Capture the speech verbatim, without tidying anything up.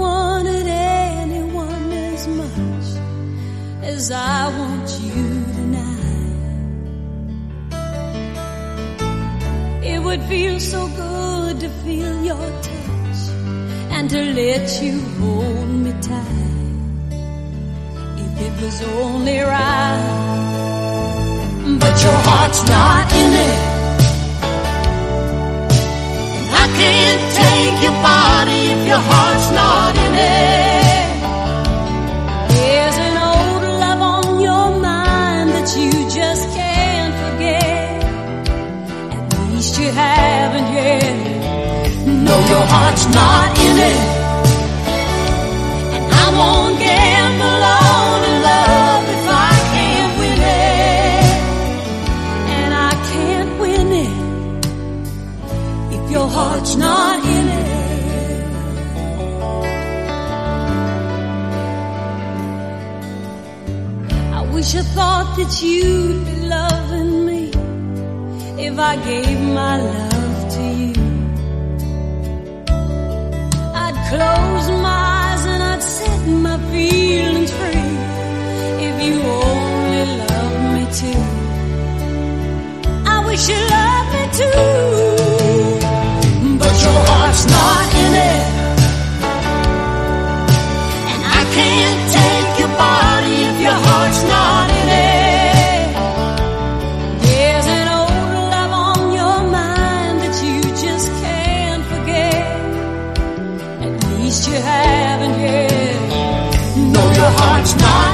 wanted anyone as much as I want you tonight. It would feel so good to feel your touch and to let you hold me tight, if it was only right. But your heart's not in it. I can't take your body if your heart's not in it. There's an old love on your mind that you just can't forget. At least you haven't yet. No, your heart's not in it. And I won't gamble on a love if I can't win it. And I can't win it if your heart's not in it. I wish I thought that you'd be loving me if I gave my love to you. I'd close my eyes and I'd set my feelings free if you only loved me too. I wish you loved me too. But your heart's not in it. And I can't take your body if your heart's not in it. There's an old love on your mind that you just can't forget. At least you haven't yet. No, your heart's not